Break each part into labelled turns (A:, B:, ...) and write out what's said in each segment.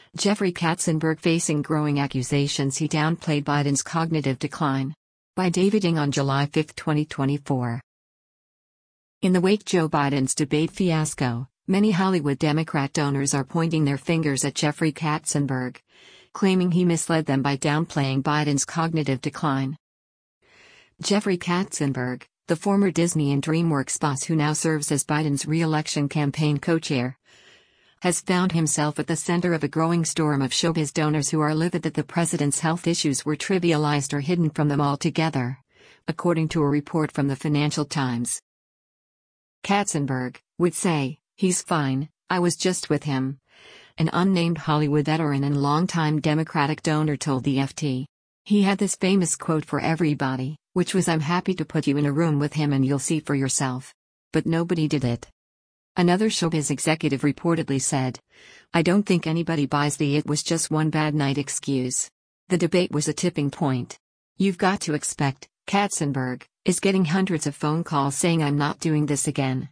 A: Jeffrey Katzenberg facing growing accusations he downplayed Biden's cognitive decline. By David Ng on July 5, 2024. In the wake of Joe Biden's debate fiasco, many Hollywood Democrat donors are pointing their fingers at Jeffrey Katzenberg, claiming he misled them by downplaying Biden's cognitive decline. Jeffrey Katzenberg, the former Disney and DreamWorks boss who now serves as Biden's re-election campaign co-chair, has found himself at the center of a growing storm of showbiz donors who are livid that the president's health issues were trivialized or hidden from them altogether, according to a report from the Financial Times. Katzenberg would say, "He's fine, I was just with him," an unnamed Hollywood veteran and longtime Democratic donor told the FT. He had this famous quote for everybody, which was, "I'm happy to put you in a room with him and you'll see for yourself." But nobody did it. Another showbiz executive reportedly said, "I don't think anybody buys the 'it was just one bad night' excuse. The debate was a tipping point. You've got to expect, Katzenberg is getting hundreds of phone calls saying I'm not doing this again."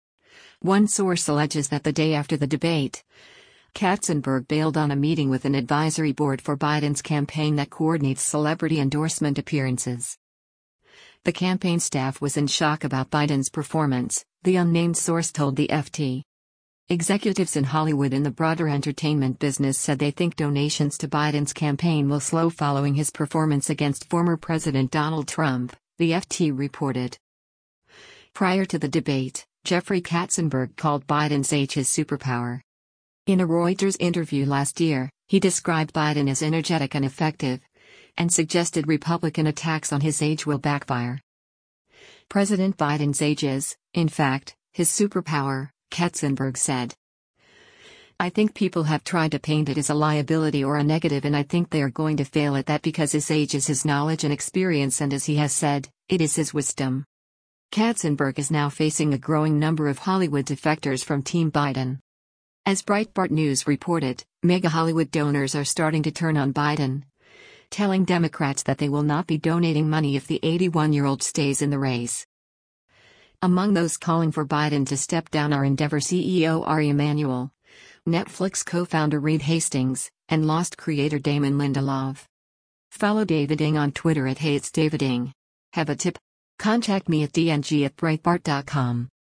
A: One source alleges that the day after the debate, Katzenberg bailed on a meeting with an advisory board for Biden's campaign that coordinates celebrity endorsement appearances. The campaign staff was in shock about Biden's performance, the unnamed source told the FT. Executives in Hollywood and the broader entertainment business said they think donations to Biden's campaign will slow following his performance against former President Donald Trump, the FT reported. Prior to the debate, Jeffrey Katzenberg called Biden's age his superpower. In a Reuters interview last year, he described Biden as energetic and effective, and suggested Republican attacks on his age will backfire. President Biden's age is, in fact, his superpower, Katzenberg said. "I think people have tried to paint it as a liability or a negative, and I think they are going to fail at that because his age is his knowledge and experience, and as he has said, it is his wisdom." Katzenberg is now facing a growing number of Hollywood defectors from Team Biden. As Breitbart News reported, mega Hollywood donors are starting to turn on Biden, telling Democrats that they will not be donating money if the 81-year-old stays in the race. Among those calling for Biden to step down are Endeavor CEO Ari Emanuel, Netflix co-founder Reed Hastings, and Lost creator Damon Lindelof. Follow David Ng on Twitter at @HeyIt'sDavidNg. Have a tip? Contact me at dng@breitbart.com.